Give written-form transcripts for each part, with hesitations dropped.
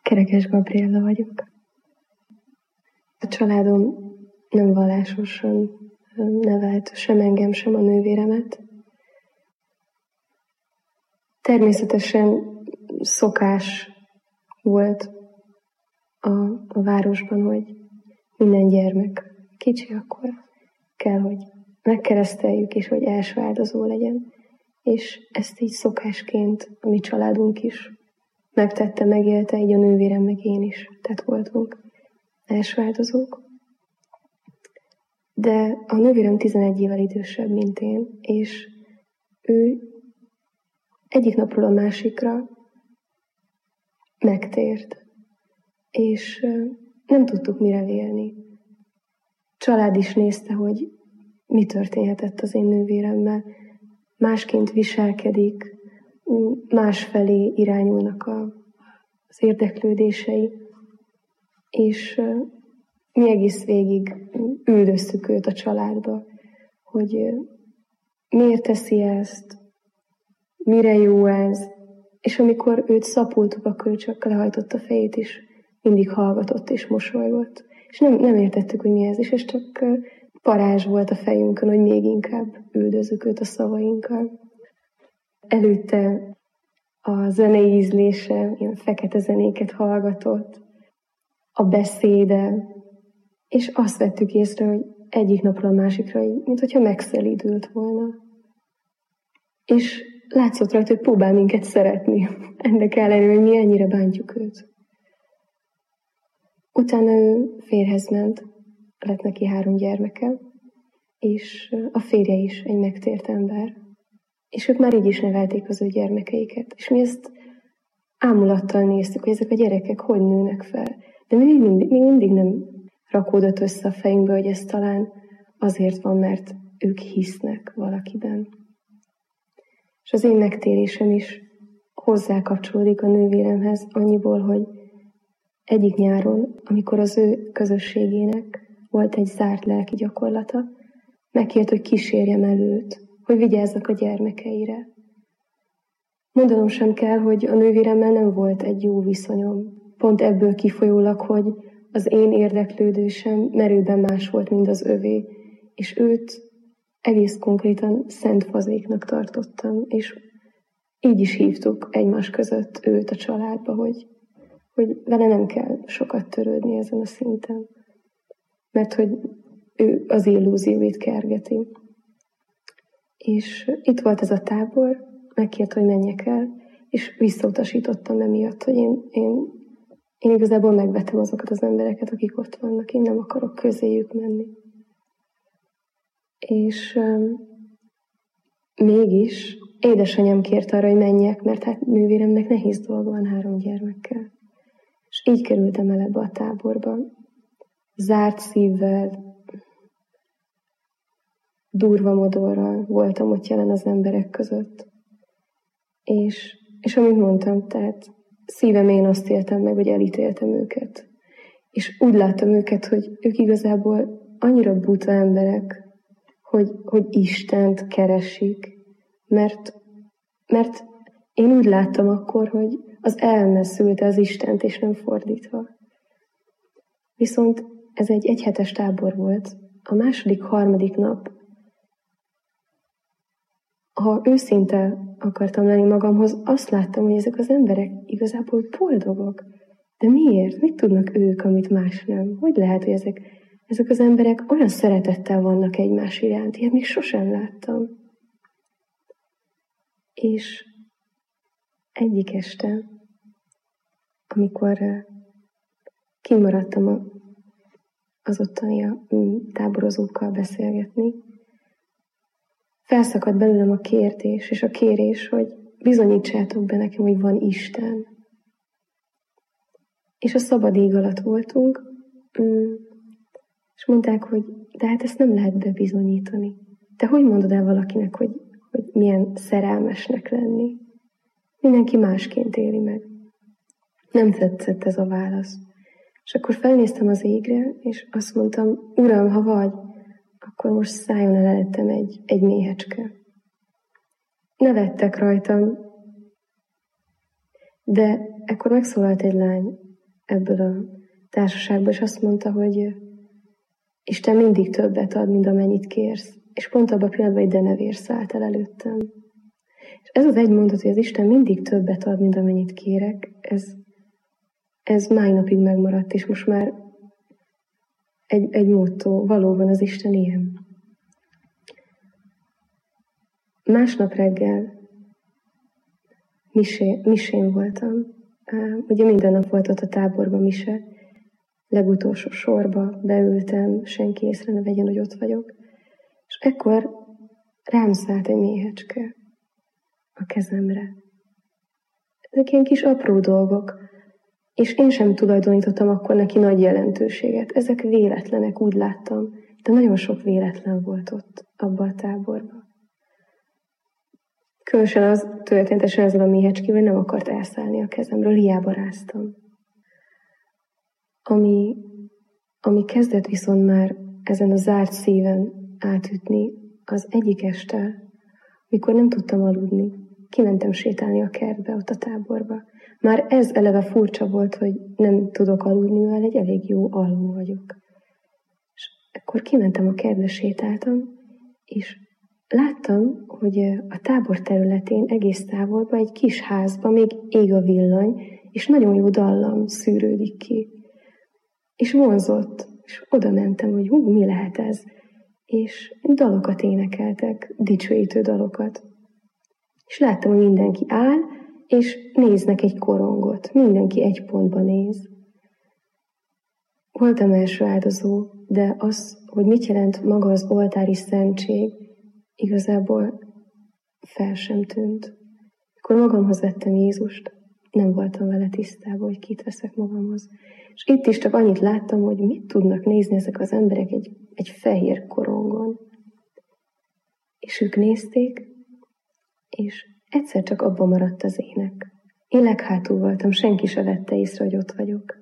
Kerekes Gabriella vagyok. A családom nem vallásosan nevelt sem engem, sem a nővéremet. Természetesen szokás volt a városban, hogy minden gyermek kicsi, akkor kell, hogy megkereszteljük, és hogy első áldozó legyen. És ezt így szokásként a mi családunk is megtette, megélte, így a nővérem meg én is. Tehát voltunk első áldozók. De a nővérem 11 évvel idősebb, mint én, és ő egyik napról a másikra megtért. És nem tudtuk mire vélni. Család is nézte, hogy mi történhetett az én nővéremmel. Másként viselkedik, másfelé irányulnak az érdeklődései, és mi egész végig üldöztük őt a családba, hogy miért teszi ezt, mire jó ez, és amikor őt szapultuk, akkor ő csak lehajtott a fejét, és mindig hallgatott és mosolygott. És nem értettük, hogy mi ez is, és csak parázs volt a fejünkön, hogy még inkább üldözzük őt a szavainkkal. Előtte a zenei ízlése, ilyen fekete zenéket hallgatott, a beszéde, és azt vettük észre, hogy egyik napról a másikra, mint hogyha megszelídült volna. És látszott rajta, hogy próbál minket szeretni. Ennek ellenére, hogy mi ennyire bántjuk őt. Utána ő férjhez ment, lett neki 3 gyermeke, és a férje is egy megtért ember. És ők már így is nevelték az ő gyermekeiket. És mi ezt ámulattal néztük, hogy ezek a gyerekek hogy nőnek fel. De mi mindig nem rakódott össze a fejünkbe, hogy ez talán azért van, mert ők hisznek valakiben. És az én megtérésem is hozzá kapcsolódik a nővéremhez annyiból, hogy egyik nyáron, amikor az ő közösségének volt egy zárt lelki gyakorlata, megkért, hogy kísérjem el őt, hogy vigyázzak a gyermekeire. Mondanom sem kell, hogy a nővéremmel nem volt egy jó viszonyom. Pont ebből kifolyólag, hogy az én érdeklődésem merőben más volt, mint az övé, és őt egész konkrétan szent fazéknak tartottam, és így is hívtuk egymás között őt a családba, hogy vele nem kell sokat törődni ezen a szinten, mert hogy ő az illúzióit kergeti. És itt volt ez a tábor, megkért, hogy menjek el, és visszautasítottam emiatt, hogy én igazából megvetem azokat az embereket, akik ott vannak, én nem akarok közéjük menni. És mégis édesanyám kért arra, hogy menjek, mert hát nővéremnek nehéz dolga van 3 gyermekkel. És így kerültem el ebbe a táborba. Zárt szívvel, durva modorral voltam ott jelen az emberek között. És amit mondtam, tehát szívem én azt éltem meg, hogy elítéltem őket. És úgy láttam őket, hogy ők igazából annyira buta emberek, hogy Istent keresik. Mert én úgy láttam akkor, hogy az elme szülte az Istent, és nem fordítva. Viszont ez egy egyhetes tábor volt. A második, harmadik nap, ha őszinte akartam lenni magamhoz, azt láttam, hogy ezek az emberek igazából boldogok. De miért? Mit tudnak ők, amit más nem? Hogy lehet, hogy ezek az emberek olyan szeretettel vannak egymás iránt? Ilyet még sosem láttam. És egyik este, amikor kimaradtam az ottani táborozókkal beszélgetni, felszakadt belőlem a kérdés és a kérés, hogy bizonyítsátok be nekem, hogy van Isten. És a szabad ég alatt voltunk, és mondták, hogy de hát ezt nem lehet bebizonyítani. Te hogy mondod el valakinek, hogy milyen szerelmesnek lenni? Mindenki másként éli meg. Nem tetszett ez a válasz. És akkor felnéztem az égre, és azt mondtam, Uram, ha vagy, akkor most szálljon el előttem egy méhecske. Nevettek rajtam, de ekkor megszólalt egy lány, ebből a társaságból, és azt mondta, hogy Isten mindig többet ad, mint amennyit kérsz. És pont abban a pillanatban egy denevér szállt el előttem. És ez az egy mondat, hogy az Isten mindig többet ad, mint amennyit kérek, ez máj napig megmaradt, és most már egy motto, valóban az Isten ilyen. Másnap reggel misén voltam. Ugye minden nap volt ott a táborban mise. Legutolsó sorba beültem, senki észre ne vegyen, hogy ott vagyok. És ekkor rám szállt egy méhecske a kezemre. Ezek ilyen kis apró dolgok, és én sem tulajdonítottam akkor neki nagy jelentőséget. Ezek véletlenek, úgy láttam, de nagyon sok véletlen volt ott, abban a táborban. Különösen az történetesen ezzel a méhecskével, hogy nem akart elszállni a kezemről, hiába ráztam. Ami kezdett viszont már ezen a zárt szíven átütni, az egyik este, mikor nem tudtam aludni, kimentem sétálni a kertbe, ott a táborba. Már ez eleve furcsa volt, hogy nem tudok aludni, mivel egy elég jó alvó vagyok. És akkor kimentem a kertbe, sétáltam, és láttam, hogy a tábor területén egész távolban egy kis házban még ég a villany, és nagyon jó dallam szűrődik ki. És vonzott, és oda mentem, hogy mi lehet ez? És dalokat énekeltek, dicsőítő dalokat. És láttam, hogy mindenki áll, és néznek egy korongot. Mindenki egy pontba néz. Voltam első áldozó, de az, hogy mit jelent maga az oltári szentség, igazából fel sem tűnt. Amikor magamhoz vettem Jézust, nem voltam vele tisztában, hogy kit veszek magamhoz. És itt is csak annyit láttam, hogy mit tudnak nézni ezek az emberek egy fehér korongon. És ők nézték, és egyszer csak abban maradt az ének. Én leghátul voltam, senki se vette észre, hogy ott vagyok.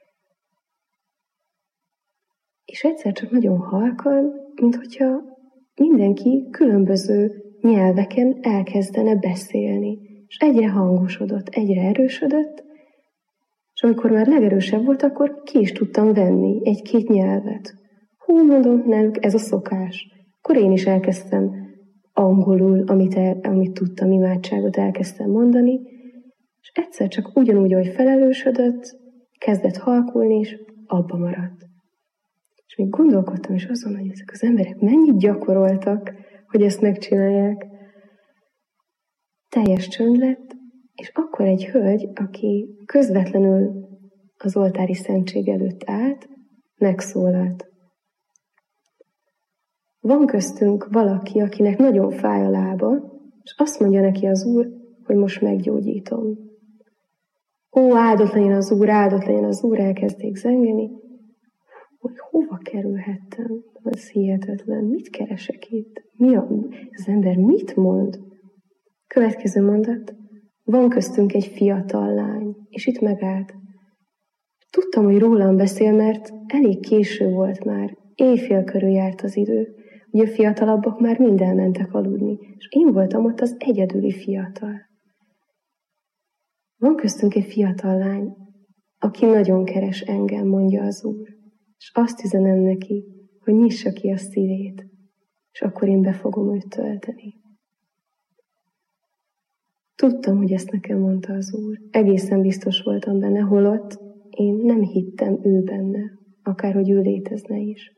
És egyszer csak nagyon halkan, minthogyha mindenki különböző nyelveken elkezdene beszélni. És egyre hangosodott, egyre erősödött, és amikor már legerősebb volt, akkor ki is tudtam venni egy-két nyelvet. Mondom, náluk ez a szokás. Akkor én is elkezdtem angolul, amit tudtam, imádságot elkezdtem mondani, és egyszer csak ugyanúgy, ahogy felerősödött, kezdett halkulni, és abba maradt. És még gondolkodtam is azon, hogy ezek az emberek mennyit gyakoroltak, hogy ezt megcsinálják. Teljes csönd lett, és akkor egy hölgy, aki közvetlenül az oltári szentség előtt állt, megszólalt. Van köztünk valaki, akinek nagyon fáj a lába, és azt mondja neki az Úr, hogy most meggyógyítom. Áldott legyen az Úr, elkezdték zengeni, hogy hova kerülhettem? Ez hihetetlen. Mit keresek itt? Az ember mit mond? Következő mondat. Van köztünk egy fiatal lány, és itt megállt. Tudtam, hogy rólam beszél, mert elég késő volt már. Éjfél körül járt az idő. Ugye a fiatalabbak már mind elmentek aludni, és én voltam ott az egyedüli fiatal. Van köztünk egy fiatal lány, aki nagyon keres engem, mondja az Úr. És azt üzenem neki, hogy nyissa ki a szívét, és akkor én be fogom őt tölteni. Tudtam, hogy ezt nekem mondta az Úr. Egészen biztos voltam benne, holott én nem hittem ő benne, akárhogy ő létezne is.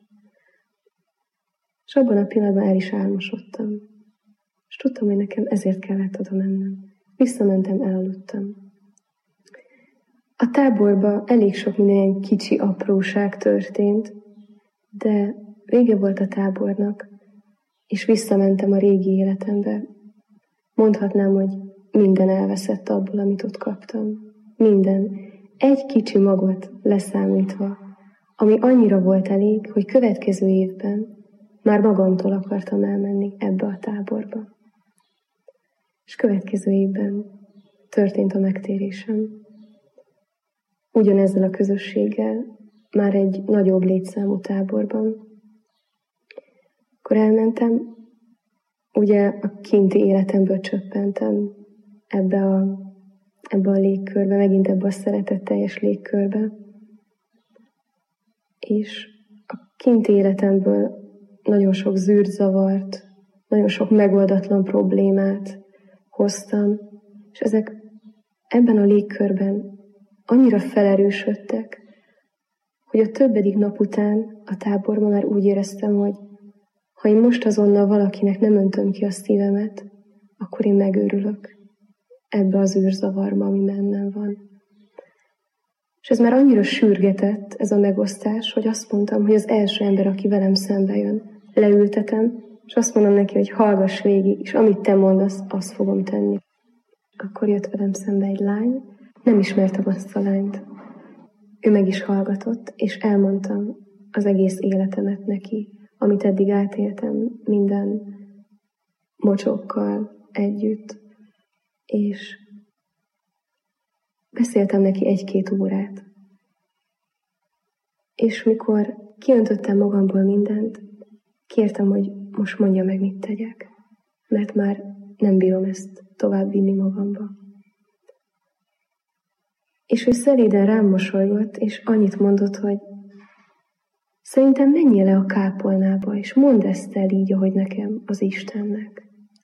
És abban a pillanatban el is álmosodtam. És tudtam, hogy nekem ezért kellett oda mennem. Visszamentem, elaludtam. A táborban elég sok minden kicsi apróság történt, de vége volt a tábornak, és visszamentem a régi életembe. Mondhatnám, hogy minden elveszett abból, amit ott kaptam. Minden. Egy kicsi magot leszámítva, ami annyira volt elég, hogy következő évben már magamtól akartam elmenni ebbe a táborba. És következő évben történt a megtérésem. Ugyanezzel a közösséggel, már egy nagyobb létszámú táborban. Akkor elmentem, ugye a kinti életemből csöppentem ebbe ebbe a légkörbe, megint ebbe a szeretetteljes légkörbe. És a kinti életemből nagyon sok zűrzavart, nagyon sok megoldatlan problémát hoztam, és ezek ebben a légkörben annyira felerősödtek, hogy a többedik nap után a táborban már úgy éreztem, hogy ha én most azonnal valakinek nem öntöm ki a szívemet, akkor én megőrülök ebbe az űrzavarba, ami bennem van. És ez már annyira sürgetett, ez a megosztás, hogy azt mondtam, hogy az első ember, aki velem szembe jön, leültetem, és azt mondom neki, hogy hallgass végig, és amit te mondasz, azt fogom tenni. Akkor jött velem szembe egy lány, nem ismertem azt a lányt. Ő meg is hallgatott, és elmondtam az egész életemet neki, amit eddig átéltem minden mocsokkal együtt, és beszéltem neki 1-2 órát. És mikor kiöntöttem magamból mindent, kértem, hogy most mondja meg, mit tegyek, mert már nem bírom ezt tovább vinni magamba. És ő szelíden rám mosolygott, és annyit mondott, hogy szerintem menjél le a kápolnába, és mondd ezt el így, ahogy nekem, az Istennek.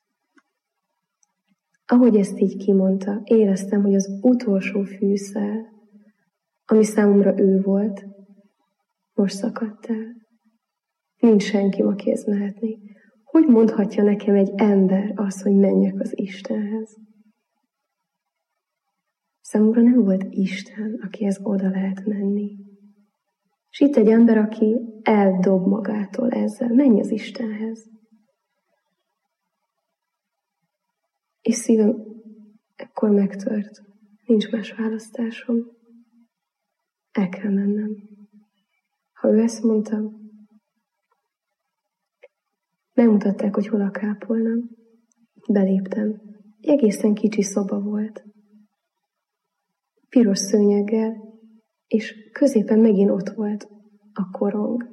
Ahogy ezt így kimondta, éreztem, hogy az utolsó fűszál, ami számomra ő volt, most szakadt el. Nincs senki, akihez mehetni. Hogy mondhatja nekem egy ember azt, hogy menjek az Istenhez? Számomra nem volt Isten, akihez oda lehet menni. És itt egy ember, aki eldob magától ezzel. Menj az Istenhez. És szívem ekkor megtört. Nincs más választásom. El kell mennem. Ha ő ezt mondta, megmutatták, hogy hol a kápolna. Beléptem. Egy egészen kicsi szoba volt. Piros szőnyeggel, és középen megint ott volt a korong.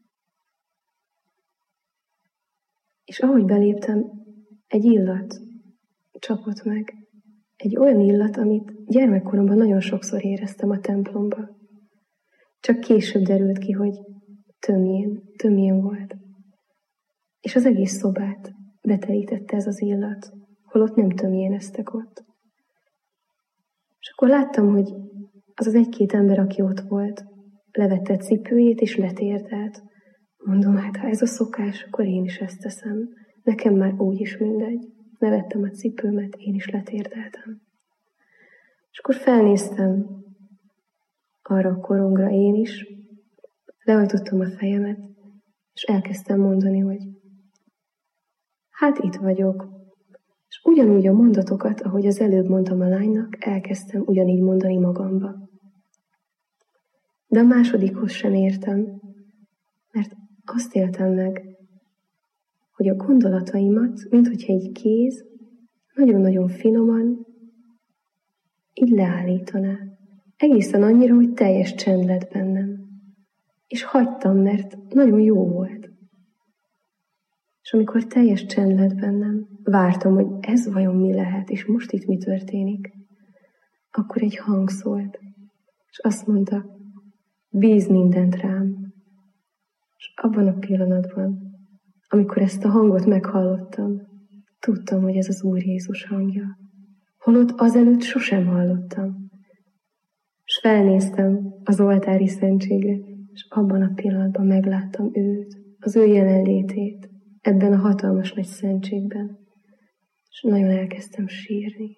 És ahogy beléptem, egy illat csapott meg. Egy olyan illat, amit gyermekkoromban nagyon sokszor éreztem a templomban. Csak később derült ki, hogy tömjén volt. És az egész szobát betelítette ez az illat, holott nem tömjéneztek ott. És akkor láttam, hogy az 1-2 ember, aki ott volt, levette cipőjét és letérdelt. Mondom, hát ha ez a szokás, akkor én is ezt teszem. Nekem már úgyis mindegy. Levettem a cipőmet, én is letérdeltem. És akkor felnéztem arra a korongra én is, lehajtottam a fejemet, és elkezdtem mondani, hogy hát itt vagyok. És ugyanúgy a mondatokat, ahogy az előbb mondtam a lánynak, elkezdtem ugyanígy mondani magamba. De a másodikhoz sem értem, mert azt éltem meg, hogy a gondolataimat, minthogyha egy kéz, nagyon-nagyon finoman így leállítaná. Egészen annyira, hogy teljes csend lett bennem. És hagytam, mert nagyon jó volt. És amikor teljes csend lett bennem, vártam, hogy ez vajon mi lehet, és most itt mi történik. Akkor egy hang szólt, és azt mondta, bíz mindent rám. És abban a pillanatban, amikor ezt a hangot meghallottam, tudtam, hogy ez az Úr Jézus hangja. Holott azelőtt sosem hallottam. És felnéztem az oltári szentségre, és abban a pillanatban megláttam őt, az ő jelenlétét, ebben a hatalmas nagy szentségben. És nagyon elkezdtem sírni.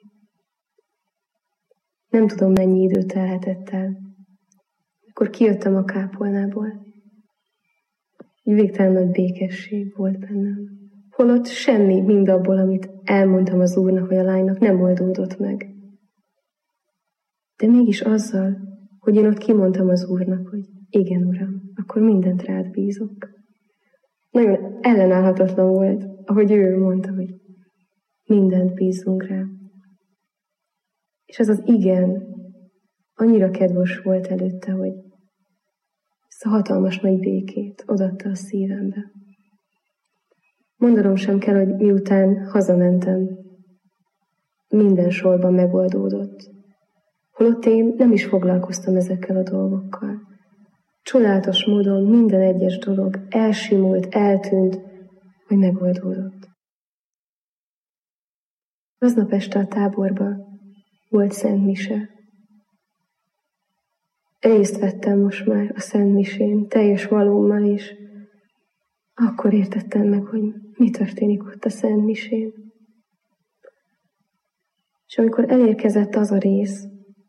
Nem tudom, mennyi idő telhetett el. Akkor kijöttem a kápolnából. Egy végtelen nagy békesség volt bennem. Holott semmi mindabból, amit elmondtam az Úrnak vagy a lánynak, nem oldódott meg. De mégis azzal, hogy én ott kimondtam az Úrnak, hogy igen, Uram, akkor mindent rád bízok. Nagyon ellenállhatatlan volt, ahogy ő mondta, hogy mindent bízunk rá. És ez az igen annyira kedves volt előtte, hogy ezt a hatalmas nagy békét odaadta a szívembe. Mondanom sem kell, hogy miután hazamentem, minden sorban megoldódott. Holott én nem is foglalkoztam ezekkel a dolgokkal. Csodálatos módon minden egyes dolog elsimult, eltűnt, hogy megoldódott. Aznap este a táborban volt Szent Mise. Részt vettem most már a Szent Misén, teljes valómmal is. Akkor értettem meg, hogy mi történik ott a Szent Misén. És amikor elérkezett az a rész,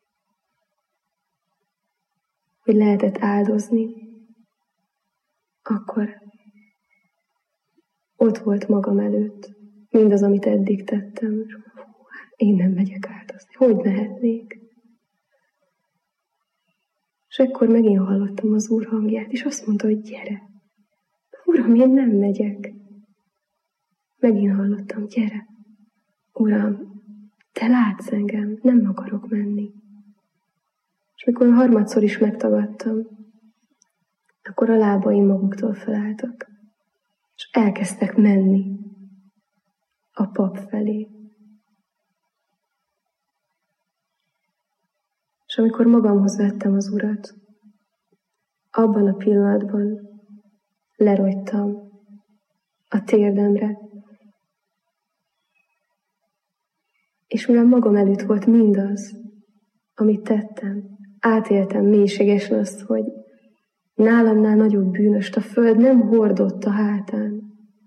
hogy lehetett áldozni, akkor ott volt magam előtt mindaz, amit eddig tettem. Én nem megyek áldozni. Hogy mehetnék? És ekkor megint hallottam az Úr hangját, és azt mondta, hogy gyere. Uram, én nem megyek. Megint hallottam, gyere. Uram, te látsz engem, nem akarok menni. És mikor harmadszor is megtagadtam, akkor a lábaim maguktól felálltak, és elkezdtek menni a pap felé. És amikor magamhoz vettem az Urat, abban a pillanatban lerogytam a térdemre, és mivel magam előtt volt mindaz, amit tettem, átéltem mélységesen azt, hogy nálamnál nagyobb bűnöst a föld nem hordott a hátán.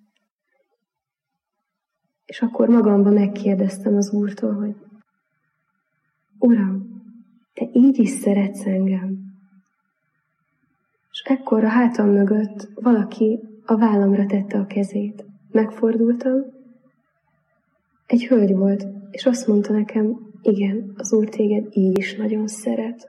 És akkor magamban megkérdeztem az Úrtól, hogy Uram, te így is szeretsz engem. És ekkor a hátam mögött valaki a vállamra tette a kezét. Megfordultam, egy hölgy volt, és azt mondta nekem, igen, az Úr téged így is nagyon szeret.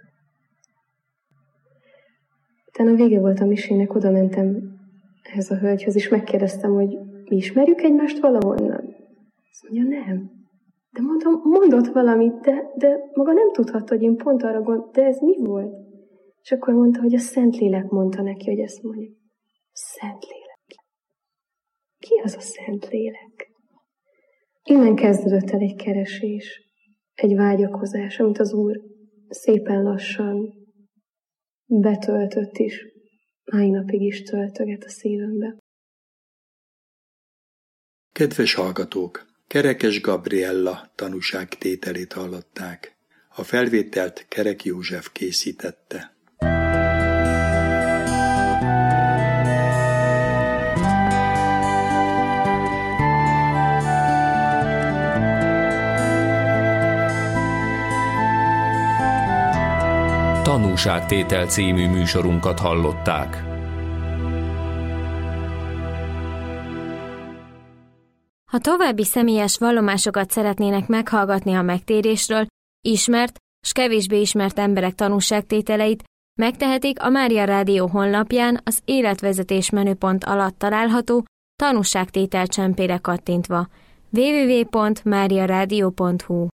Utána a vége volt a misének, oda mentem ehhez a hölgyhöz, és megkérdeztem, hogy mi ismerjük egymást valahonnan. Azt mondja, nem. De mondom, mondott valamit, de maga nem tudhatta, hogy én pont arra gondoltam, de ez mi volt? És akkor mondta, hogy a Szentlélek mondta neki, hogy ezt mondja. Szentlélek. Ki az a Szentlélek? Innen kezdődött el egy keresés, egy vágyakozás, amit az Úr szépen lassan betöltött is, mai napig is töltöget a szívembe. Kedves hallgatók! Kerekes Gabriella tanúságtételét hallották. A felvételt Kerek József készítette. Tanúságtétel című műsorunkat hallották. Ha további személyes vallomásokat szeretnének meghallgatni a megtérésről, ismert s kevésbé ismert emberek tanúságtételeit, megtehetik a Mária Rádió honlapján az életvezetés menüpont alatt található tanúságtétel csempére kattintva. www.mariaradio.hu